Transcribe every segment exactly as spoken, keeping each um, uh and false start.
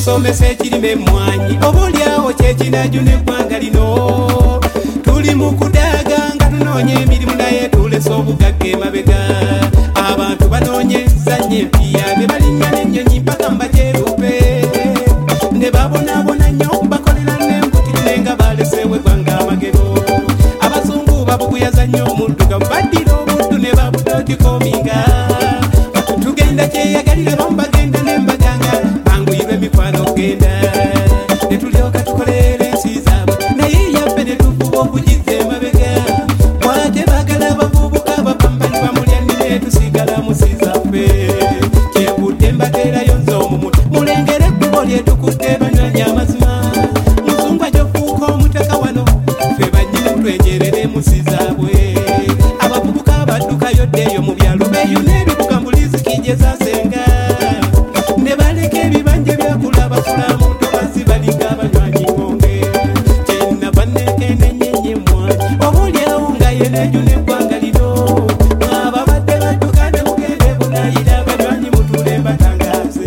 tusomesa ekirime emmwanyi obaolyawo kyekinaju neggwanga lino tuli mu kudaaga nga tunoonya emirimu naye tulese obugagga emabega abantu banoonyeza nnyo empiya ne balinnya n'ennyonyi mpaka mbajerupe ne babonaabona nnyo bakolera n'embutire nga baleseewo eggwanga amagero abazungu babuguyaza nnyo omuddugavu baddira obuddu ne babudotikominga tugenda kyeyagalira bambagenda nembaganga banguyirwa emikwano ogenda ne tulyoka tukolera ensi zaabwe naye yaffe ne tufuba okugiza emabega bwate bagala abavubuka bapambanyi bamulya nnine tusigala musi zaffe kyevudde mbateerayo nze omumwe mulengere ekkubo lyetukudde banywanyi amazima muzungu ajofuuka omutaka wano ffe bannyini mutwenjerere musi zaabwe abavubuka baddukayo ddeeyo mu byalo beeyuna ebibuga mbulizi kijje zasenga ne baleka ebibanja byakula bafulamu ntobazi balinga abanywanyi ngonge kyenava nekende nnyenye emmwanyi obaolyawo nga yenejuna eggwanga lino ababadde badduka ne mugende bunayira abanywanyi mutule mbatangaze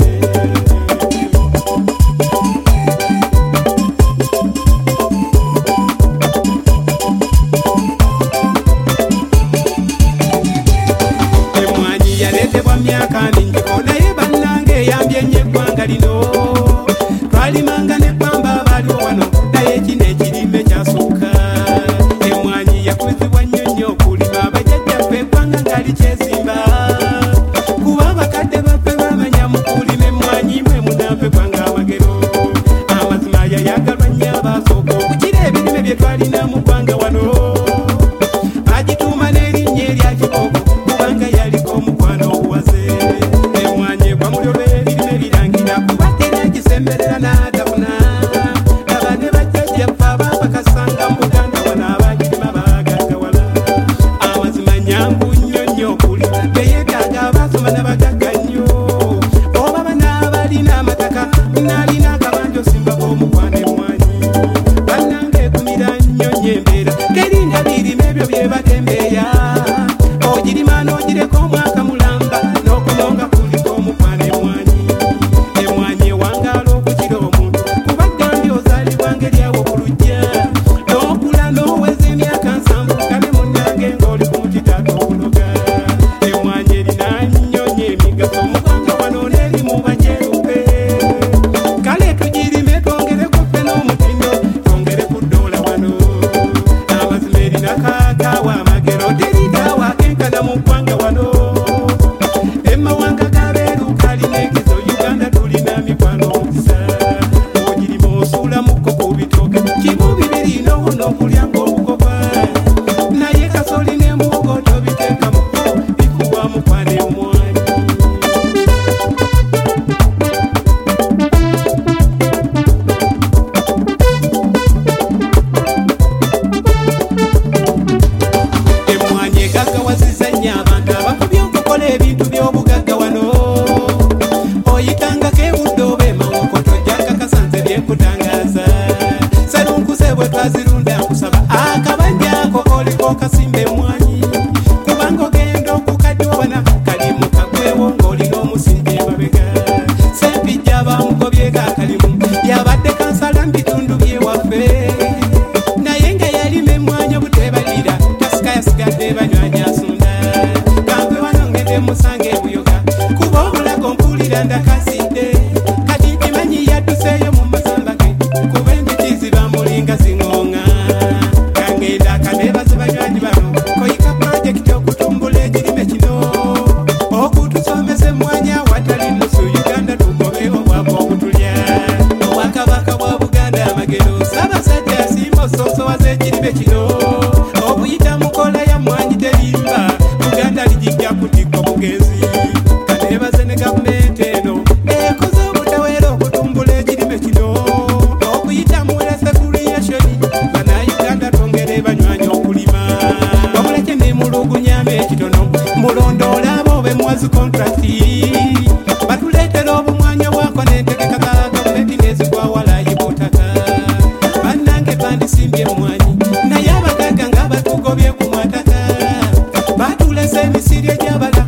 emmwanyi yaleetebwa myaka mingi naye bannange eyambye nnyo eggwanga lino twalimanga nebbamba abaaliwo wano naye kino ekirime kyasooka emmwanyi yakuzibwa nnyo nnyo okulima abajjajjaffe eggwanga nga likyezimba kuba abakadde baffe bamanya mu kulima emmwanyi mwe munanfe eggwanga amagero amazima yayagalwa nnyo abaasooka okukira ebirime bye twalina mu ggwanga wano agituuma n'erinnya erya kiboko kubanga yaliko omukwano oguwaze emmwanyi egwa mulyo lw'ebirime birangira kuba teragisemberera n'adabuna aba ne bajjajjaffe abapakasanga mu buganda wano abagirima baagaggawala amazima nyangu nnyo nnyo okulima teyeetaaga abaasoma n'abagagga nnyo oba bana abalina amataka naalina akabanja osimbako omukwano emmwanyi bannange ekumira nnyo nnyo embeera teringa birime ebyo bye batembeeya ogirima n'ogireka omwaka mulamba n'okulonga kuliko omukwano emmwanyi emmwanyi ewangaala okukira omuntu kubadde ndi ozaalibwa ngeryawo ku lujja n'okula n'oweza emyaka nsanvu kale munnange ng'oli ku mukitaaka okunoga emmwanyi erina nnyo nnyo emigaso muganga wano n'eri mu bajerupe kale tugirime twongereko ffe n'omutindo twongere ku ddoola wano amazima erina kaakaawa amagero teritaawa akenkana mu ggwanga wano emmawanga g'abeeruka alina enkizo uganda tulina mikwano omukisa ogirima osuula mukko ku bitooke kimu bibiri n'owona okulya ng'obukopa naye kasoli n'emuwogo tobiteeka mukko bifuwa mukwano emmwanyi emmwanyi egaggawazizza nnyo abantu abakubye okukola ebintu by'obugagga wano oyitangako ewudde oba emawoko tojjanga kasanze byenkutangaza salunkuse bwe twazirunda nkusaba akabanja ako koliko kasimba emmwanyi kubanga ogenda okukaddiwana kalimu kagwewo ng'olina omusingi emabega sempijja bamugobyeko akalimu yabadde kansala mu bitundu byewaffe naye nga yalima emmwanyi obutebalira tasika yasigadde banywanyi asunda kampe wano ngende musanga ebuyoga kuba obulago mpulira ndakasidde kati nkimanyi yadduseeyo mu masamba ge kuba enjuki bamulinga ziŋoŋa kangenda akaneebaze banywanyi bano koyika pulojekiti okutumbula ekirime kino okutusomesa emmwanyi awatali nusu uganda tugobeewo bwako obutulya obwakabaka bwa buganda amagero ssaabasajja asimba ososowaza ekirime kino obuyita mukola ya mmwanyi terimba buganda ligijja kutikka obugenzi kaneebaze ne gavumenti eno ekoze obutaweera okutumbula ekirime kino okuyita mu resekuriyashoni bannayuganda twongere banywanyi okulima wabulake ne mulugunyama ekitono mulondoola abo bemwazi kontrakiti batuleetera obumwanya bwako n'entegeka za gavumenti n'ezigwawalayi butaka bannange bandisimbye emmwanyi naye abagagga nga batugobye ku mataka batulesa emisiri egy'abala